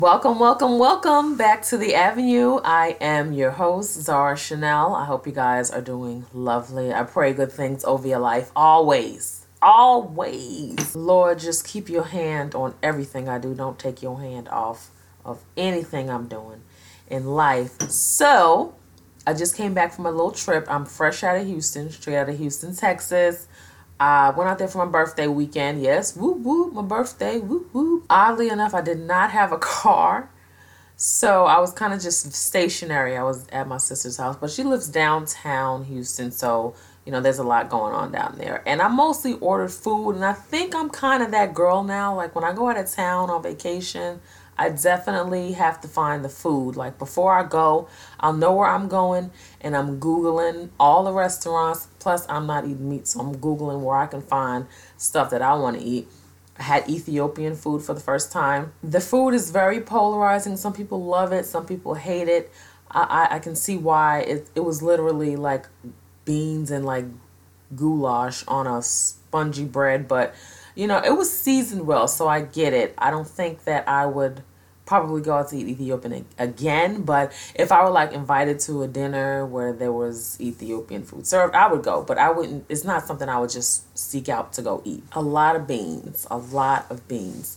Welcome, welcome, welcome back to the Avenue. I am your host, Zara Chanel. I hope you guys are doing lovely. I pray good things over your life always. Always. Lord, just keep your hand on everything I do. Don't take your hand off of anything I'm doing in life. So, I just came back from a little trip. I'm fresh out of Houston, straight out of Houston, Texas. I went out there for my birthday weekend. Yes, whoop whoop, my birthday, whoop whoop. Oddly enough, I did not have a car. So I was kind of just stationary. I was at my sister's house, but she lives downtown Houston. So, there's a lot going on down there. And I mostly ordered food. And I think I'm kind of that girl now. Like when I go out of town on vacation, I definitely have to find the food. Like before I go, I'll know where I'm going and I'm Googling all the restaurants. Plus, I'm not eating meat, so I'm Googling where I can find stuff that I want to eat. I had Ethiopian food for the first time. The food is very polarizing. Some people love it, some people hate it. I can see why. It was literally like beans and like goulash on a spongy bread, but it was seasoned well, so I get it. I don't think that I would probably go out to eat Ethiopian again, but if I were like invited to a dinner where there was Ethiopian food served, I would go, but I wouldn't, it's not something I would just seek out to go eat. A lot of beans, a lot of beans.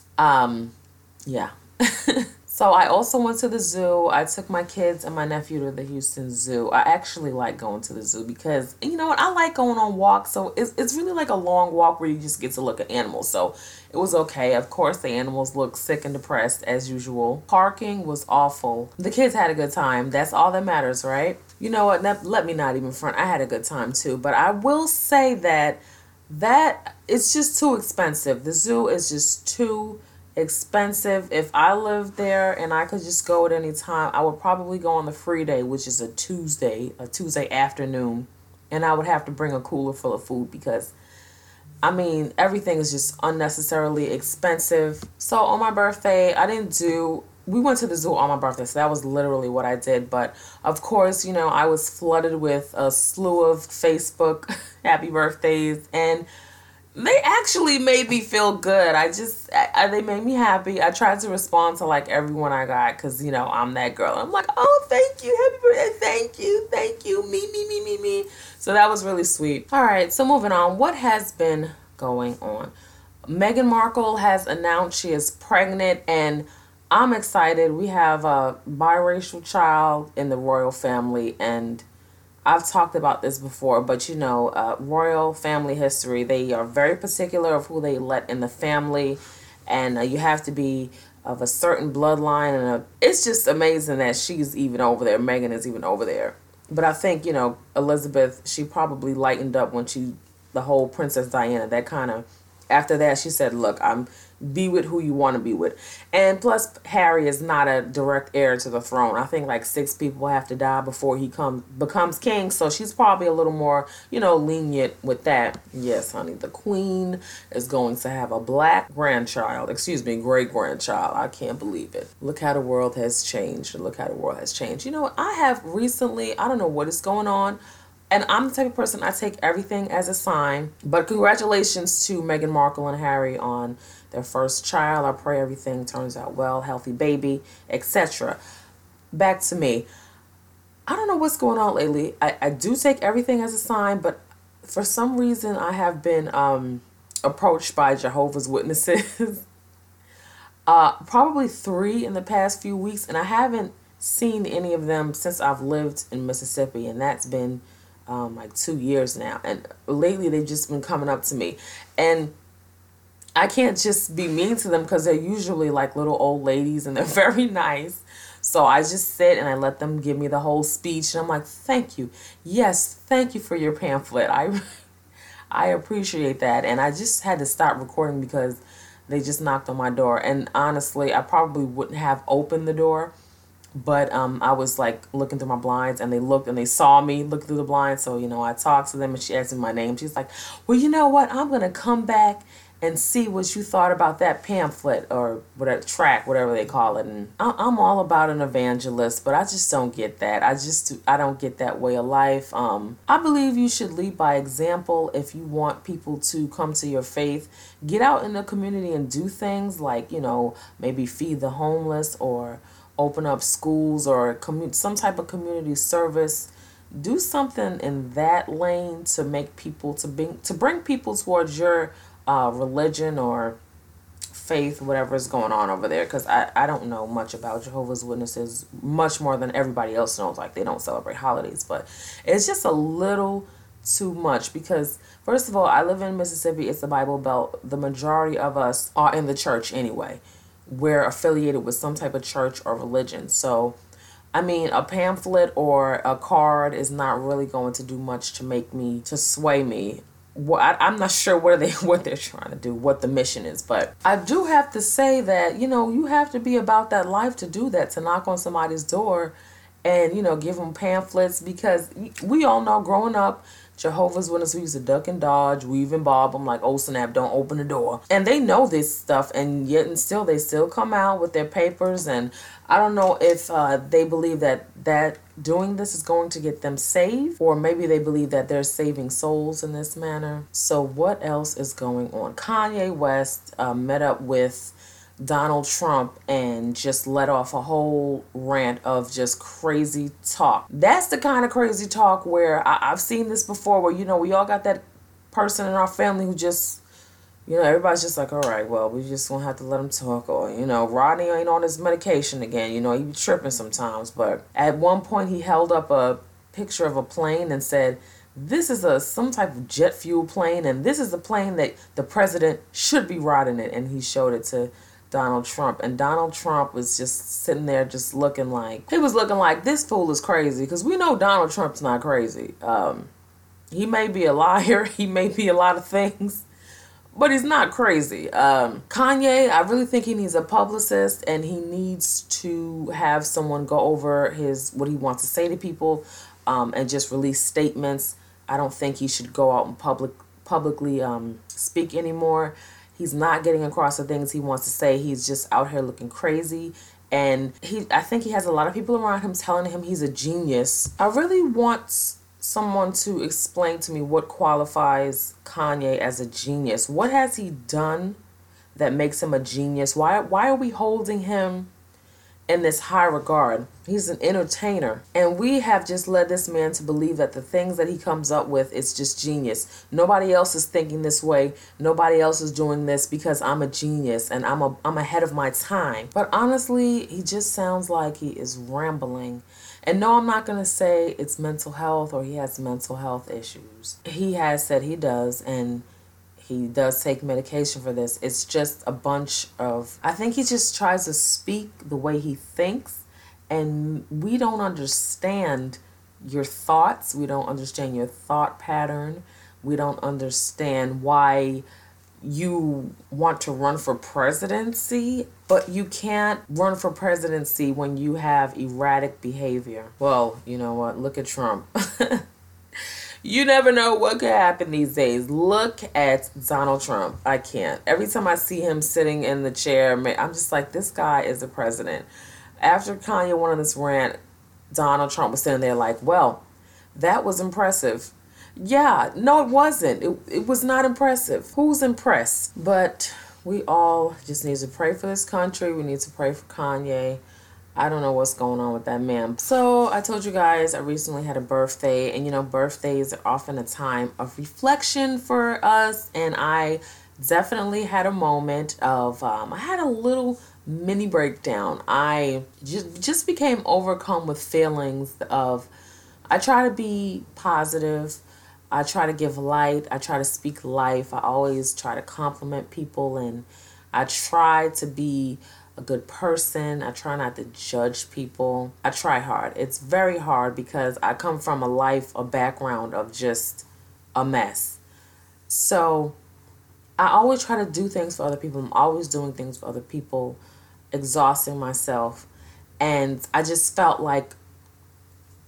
Yeah. So I also went to the zoo. I took my kids and my nephew to the Houston Zoo. I actually like going to the zoo because, you know what, I like going on walks. So it's really like a long walk where you just get to look at animals. So it was okay. Of course, the animals looked sick and depressed as usual. Parking was awful. The kids had a good time. That's all that matters, right? You know what, let me not even front. I had a good time too. But I will say that it's just too expensive. The zoo is just too expensive. If I lived there and I could just go at any time, I would probably go on the free day, which is a Tuesday afternoon, and I would have to bring a cooler full of food because everything is just unnecessarily expensive. So on my birthday, we went to the zoo on my birthday, so that was literally what I did. But of course, I was flooded with a slew of Facebook happy birthdays, and they actually made me feel good. They made me happy. I tried to respond to like everyone I got because, I'm that girl. I'm like, oh, thank you. Happy birthday. Thank you. Me. So that was really sweet. All right. So moving on. What has been going on? Meghan Markle has announced she is pregnant, and I'm excited. We have a biracial child in the royal family, and I've talked about this before, but royal family history, they are very particular of who they let in the family, and you have to be of a certain bloodline, and it's just amazing that she's even over there. Meghan is even over there. But I think, Elizabeth, she probably lightened up when the whole Princess Diana, that kind of, after that, she said, look, be with who you want to be with. And plus, Harry is not a direct heir to the throne. I think like 6 people have to die before he becomes king. So she's probably a little more, lenient with that. Yes, honey, the queen is going to have a great grandchild. I can't believe it. Look how the world has changed. I have recently, I don't know what is going on. And I'm the type of person, I take everything as a sign. But congratulations to Meghan Markle and Harry on their first child. I pray everything turns out well, healthy baby, etc. Back to me. I don't know what's going on lately. I do take everything as a sign, but for some reason I have been approached by Jehovah's Witnesses. Probably 3 in the past few weeks, and I haven't seen any of them since I've lived in Mississippi, and that's been like 2 years now. And lately they've just been coming up to me, and I can't just be mean to them because they're usually like little old ladies and they're very nice. So I just sit and I let them give me the whole speech, and I'm like, thank you. Yes, thank you for your pamphlet. I appreciate that. And I just had to stop recording because they just knocked on my door. And honestly, I probably wouldn't have opened the door, but I was like looking through my blinds, and they looked and they saw me look through the blinds. So, I talked to them, and she asked me my name. She's like, well, you know what? I'm going to come back and see what you thought about that pamphlet or whatever track, whatever they call it. And I'm all about an evangelist, but I just don't get that. I don't get that way of life. I believe you should lead by example. If you want people to come to your faith, get out in the community and do things like, maybe feed the homeless or open up schools or some type of community service. Do something in that lane to make people to bring people towards your religion or faith, whatever is going on over there. Because I don't know much about Jehovah's Witnesses, much more than everybody else knows. Like, they don't celebrate holidays, but it's just a little too much. Because first of all, I live in Mississippi. It's the Bible Belt. The majority of us are in the church anyway. We're affiliated with some type of church or religion. So I mean, a pamphlet or a card is not really going to do much to sway me. Well, I'm not sure what they're trying to do, what the mission is, but I do have to say that, you have to be about that life to do that, to knock on somebody's door and, give them pamphlets, because we all know growing up, Jehovah's Witnesses, we used to duck and dodge, weave and bob. I'm like, oh snap, don't open the door. And they know this stuff, and yet and still they still come out with their papers. And I don't know if they believe that doing this is going to get them saved, or maybe they believe that they're saving souls in this manner. So what else is going on? Kanye West met up with Donald Trump and just let off a whole rant of just crazy talk. That's the kind of crazy talk where I've seen this before, where, we all got that person in our family who just, everybody's just like, all right, well, we just gonna have to let him talk. Or, Rodney ain't on his medication again. He be tripping sometimes. But at one point he held up a picture of a plane and said, this is some type of jet fuel plane, and this is the plane that the president should be riding it. And he showed it to Donald Trump, and Donald Trump was just sitting there just looking like this fool is crazy, because we know Donald Trump's not crazy. He may be a liar, he may be a lot of things, but he's not crazy. Kanye, I really think he needs a publicist, and he needs to have someone go over what he wants to say to people, and just release statements. I don't think he should go out and publicly speak anymore. He's not getting across the things he wants to say. He's just out here looking crazy. And I think he has a lot of people around him telling him he's a genius. I really want someone to explain to me what qualifies Kanye as a genius. What has he done that makes him a genius? Why are we holding him in this high regard? He's an entertainer, and we have just led this man to believe that the things that he comes up with is just genius. Nobody else is thinking this way. Nobody else is doing this because I'm a genius and I'm ahead of my time. But honestly, he just sounds like he is rambling. And no, I'm not going to say it's mental health or he has mental health issues. He has said he does, and he does take medication for this. It's just a bunch of, I think he just tries to speak the way he thinks, and we don't understand your thoughts. We don't understand your thought pattern. We don't understand why you want to run for presidency, but you can't run for presidency when you have erratic behavior. Well, you know what? Look at Trump. You never know what could happen these days. Look at Donald Trump. I can't. Every time I see him sitting in the chair, I'm just like, this guy is the president. After Kanye went on this rant, Donald Trump was sitting there like, well, that was impressive. Yeah, no, it wasn't. It was not impressive. Who's impressed? But we all just need to pray for this country. We need to pray for Kanye. I don't know what's going on with that man. So I told you guys I recently had a birthday, and birthdays are often a time of reflection for us, and I definitely had a moment of, I had a little mini breakdown. I just became overcome with feelings of, I try to be positive. I try to give light. I try to speak life. I always try to compliment people, and I try to be a good person. I try not to judge people. I try hard. It's very hard because I come from a background of just a mess. So I always try to do things for other people. I'm always doing things for other people, exhausting myself. And I just felt like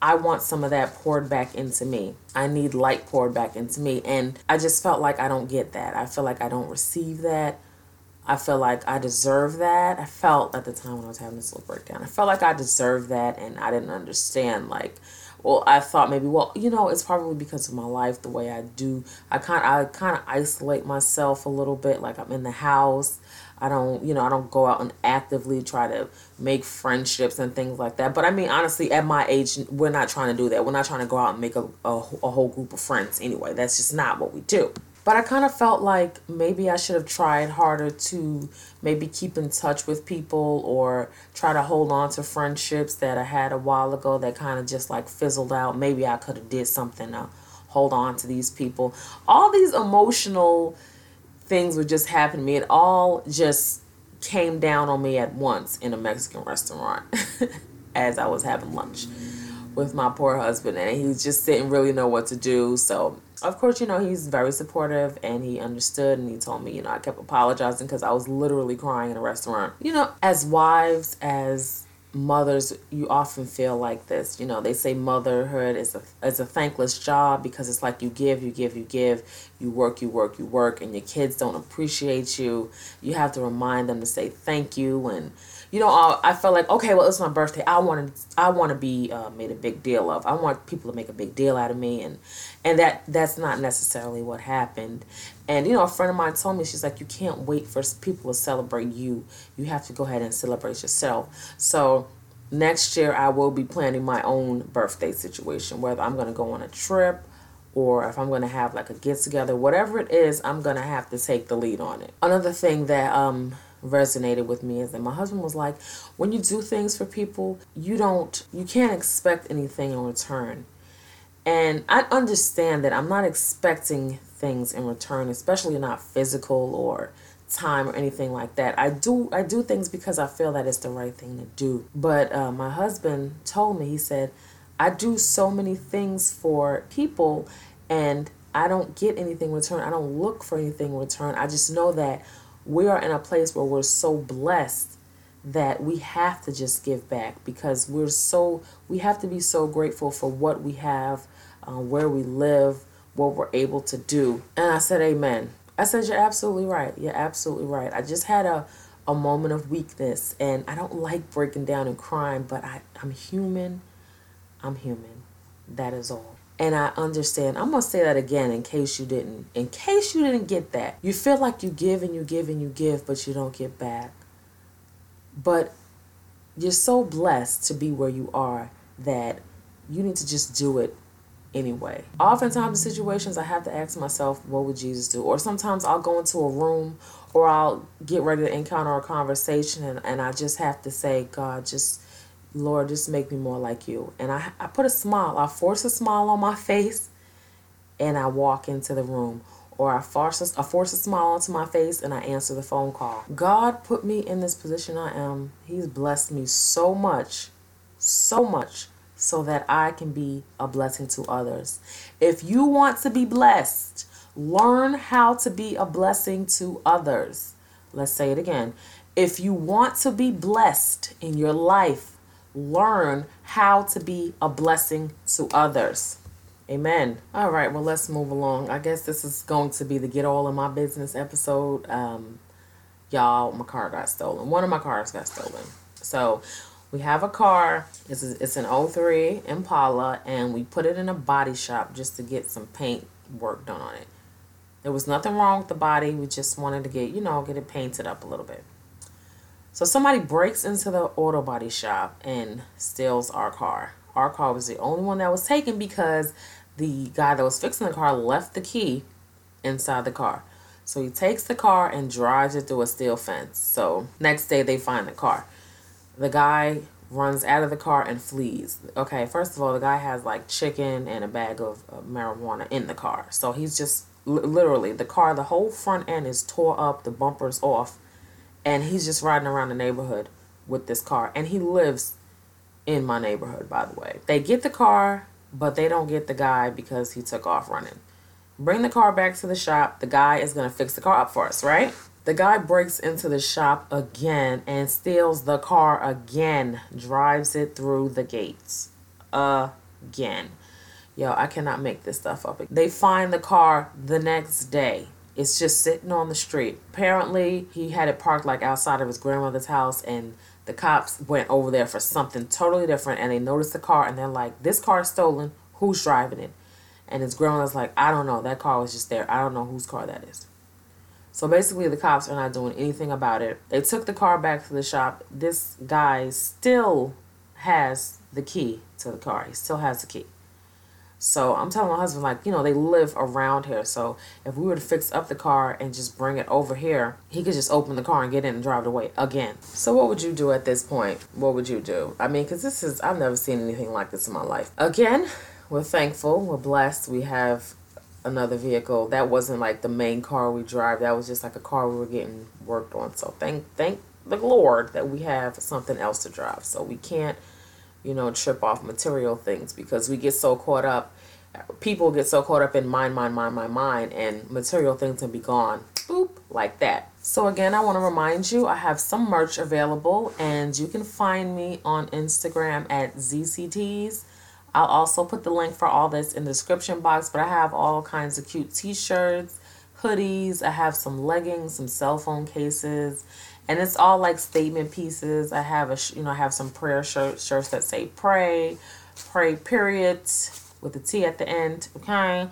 I want some of that poured back into me. I need light poured back into me. And I just felt like I don't get that. I feel like I don't receive that. I feel like I deserve that. I felt at the time when I was having this little breakdown, I felt like I deserved that, and I didn't understand. Like, well, I thought maybe, well, it's probably because of my life, the way I do. I kind of isolate myself a little bit. Like, I'm in the house. I don't go out and actively try to make friendships and things like that. But I mean, honestly, at my age, we're not trying to do that. We're not trying to go out and make a whole group of friends anyway. That's just not what we do. But I kind of felt like maybe I should have tried harder to maybe keep in touch with people or try to hold on to friendships that I had a while ago that kind of just like fizzled out. Maybe I could have did something to hold on to these people. All these emotional things would just happen to me. It all just came down on me at once in a Mexican restaurant as I was having lunch with my poor husband, and he just didn't really know what to do. So of course, he's very supportive, and he understood, and he told me, I kept apologizing because I was literally crying in a restaurant. As wives, as mothers, you often feel like this. They say motherhood is a thankless job because it's like you give, you work, and your kids don't appreciate you. You have to remind them to say thank you, and I felt like, okay, well, it's my birthday. I want to be made a big deal of. I want people to make a big deal out of me, and that's not necessarily what happened. And a friend of mine told me, she's like, you can't wait for people to celebrate you. You have to go ahead and celebrate yourself. So next year I will be planning my own birthday situation, whether I'm going to go on a trip or if I'm going to have like a get together, whatever it is, I'm going to have to take the lead on it. Another thing that resonated with me is that my husband was like, when you do things for people, you can't expect anything in return. And I understand that I'm not expecting things in return, especially not physical or time or anything like that. I do things because I feel that it's the right thing to do. But my husband told me, he said, I do so many things for people and I don't get anything in return. I don't look for anything in return. I just know that we are in a place where we're so blessed that we have to just give back because we have to be so grateful for what we have, where we live, what we're able to do. And I said, amen. I said, you're absolutely right. You're absolutely right. I just had a moment of weakness, and I don't like breaking down and crying, but I'm human. I'm human. That is all. And I understand. I'm going to say that again in case you didn't get that. You feel like you give and you give and you give, but you don't get back. But you're so blessed to be where you are that you need to just do it anyway. Oftentimes in situations I have to ask myself, what would Jesus do? Or sometimes I'll go into a room or I'll get ready to encounter a conversation and I just have to say, God, Lord, just make me more like you. And I put a smile. I force a smile on my face and I walk into the room. Or I force a smile onto my face and I answer the phone call. God put me in this position I am. He's blessed me so much, so that I can be a blessing to others. If you want to be blessed, learn how to be a blessing to others. Let's say it again. If you want to be blessed in your life, learn how to be a blessing to others. Amen. All right, well, let's move along. I guess this is going to be the Get All in My Business episode. Y'all, my car got stolen. One of my cars got stolen. So we have a car. It's an '03 Impala, and we put it in a body shop just to get some paint work done on it. There was nothing wrong with the body. We just wanted to get it painted up a little bit. So somebody breaks into the auto body shop and steals our car. Our car was the only one that was taken because the guy that was fixing the car left the key inside the car. So he takes the car and drives it through a steel fence. So next day they find the car. The guy runs out of the car and flees. Okay, first of all, the guy has like chicken and a bag of marijuana in the car. So he's just literally, the car, the whole front end is tore up, the bumper's off. And he's just riding around the neighborhood with this car. And he lives in my neighborhood, by the way. They get the car, but they don't get the guy because he took off running. Bring the car back to the shop. The guy is going to fix the car up for us, right? The guy breaks into the shop again and steals the car again. Drives it through the gates. again. Yo, I cannot make this stuff up. They find the car the next day. It's just sitting on the street. Apparently, he had it parked like outside of his grandmother's house, and the cops went over there for something totally different, and they noticed the car, and they're like, this car is stolen. Who's driving it? And his grandmother's like, I don't know. That car was just there. I don't know whose car that is. So basically, the cops are not doing anything about it. They took the car back to the shop. This guy still has the key to the car. He still has the key. So I'm telling my husband, like, they live around here. So if we were to fix up the car and just bring it over here, he could just open the car and get in and drive it away again. So what would you do at this point? What would you do? I mean, because I've never seen anything like this in my life. Again, we're thankful. We're blessed. We have another vehicle. That wasn't like the main car we drive. That was just like a car we were getting worked on. So thank the Lord that we have something else to drive. So we can't, trip off material things, because we get so caught up. People get so caught up in mine, and material things can be gone, boop, like that. So again, I want to remind you, I have some merch available, and you can find me on Instagram at ZCTees. I'll also put the link for all this in the description box, but I have all kinds of cute t-shirts, hoodies. I have some leggings, some cell phone cases, and it's all like statement pieces. I have I have some prayer shirts that say pray period with a T at the end. Okay.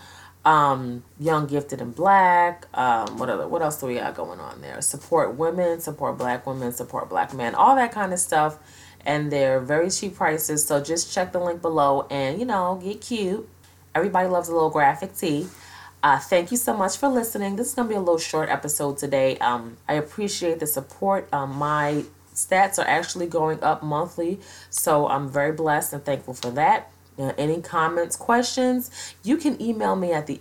Young, gifted, and black. What else do we got going on there? Support women, support black women, support black men, all that kind of stuff. And they're very cheap prices. So just check the link below and, get cute. Everybody loves a little graphic tee. Thank you so much for listening. This is going to be a little short episode today. I appreciate the support. My stats are actually going up monthly, so I'm very blessed and thankful for that. Any comments, questions, you can email me at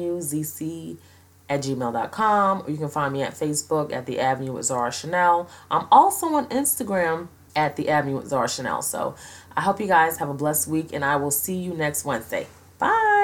theavenuezc@gmail.com, or you can find me at Facebook at The Avenue with Zara Chanel. I'm also on Instagram at The Avenue with Zara Chanel. So I hope you guys have a blessed week, and I will see you next Wednesday. Bye.